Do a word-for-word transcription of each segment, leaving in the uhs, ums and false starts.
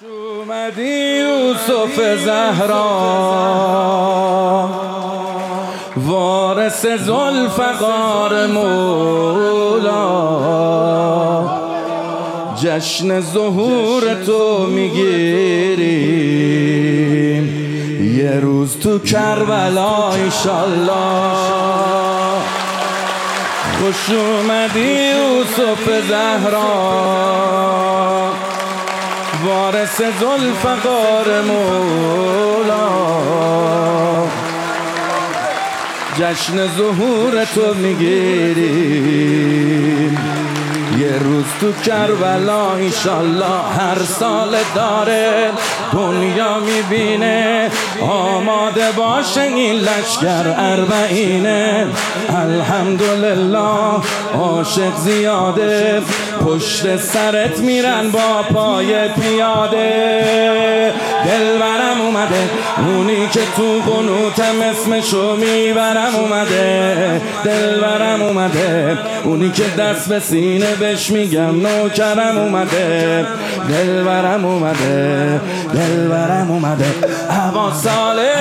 اومدی یوسف زهرا وارث ذوالفقار مولا، جشن ظهور تو میگیریم یه روز تو کربلا انشالله. خوش اومدی یوسف زهرا وارث ذوالفقار مولا، جشن ظهور تو میگیریم یه روز تو کربلا انشالله. هر سال داره دنیا میبینه آماده باشه این لشکر اربعینه. الحمدلله عاشق زیاده پشت سرت میرن با پای پیاده. دلبرم اومده اونی که تو قنوتم اسمشو میبرم اومده. دلبرم اومده اونی که دست به سینه بهش میگم نوکرم اومده. دلبرم اومده دلبرم اومده. هوا ساله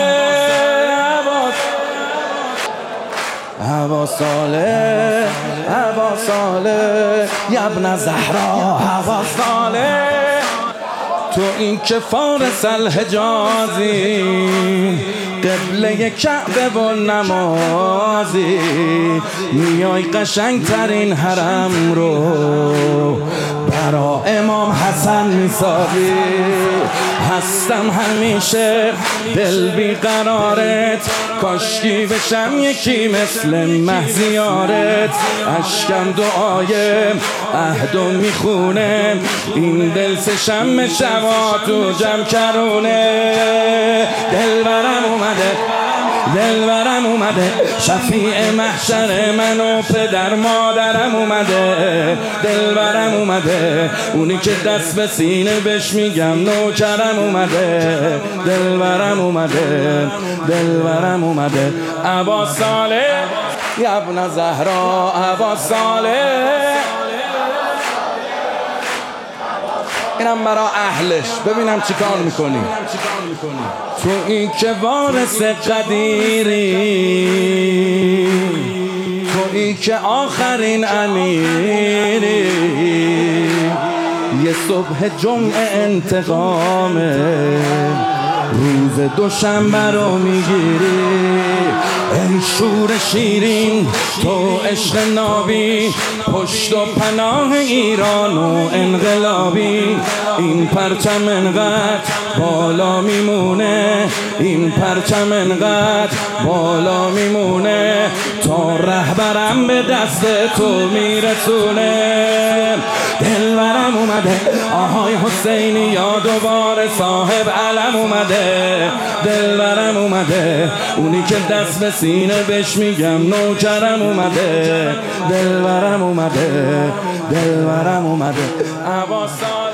هوا ساله هوا ساله یبن زهرا هوا ساله. تو این که فارس الحجازی قبله کعبه و نمازی، میای قشنگ ترین حرم رو برا امام حسن میسازی. هستم همیشه دل بیقرارت کاشکی بشم یکی مثل مهزیارت. اشکم دعای عهدو میخونه این دل سه شم شوا تو جمع کرونه. دلبرم اومده دلبرم اومده شفیع محشر من و پدر مادرم اومده. دلبرم اومده اونی که دست به سینه بهش میگم نوکرم اومده. دلبرم اومده دلبرم اومده. ابا صالح یبن زهرا ابا صالح. اینم برا اهلش ببینم چی کار میکنی. تو این که وارث قدیری تو این که آخرین امیری، یه صبح جمعه انتقامه روز دوشنبه رو میگیری. ای شور شیرین تو عشق نابی پشت و پناه ایران و انقلابی. این پرچم انقدر بالا میمونه این پرچم انقدر بالا میمونه تا رهبرم به دست تو میرسونه. دلبرم اومده آهای حسینی یا دوباره صاحب علم اومده. دلبرم اومده اونی که دست به سینه بهش میگم نوکرم اومده. دلبرم اومده دلبرم اومده. ابا صالح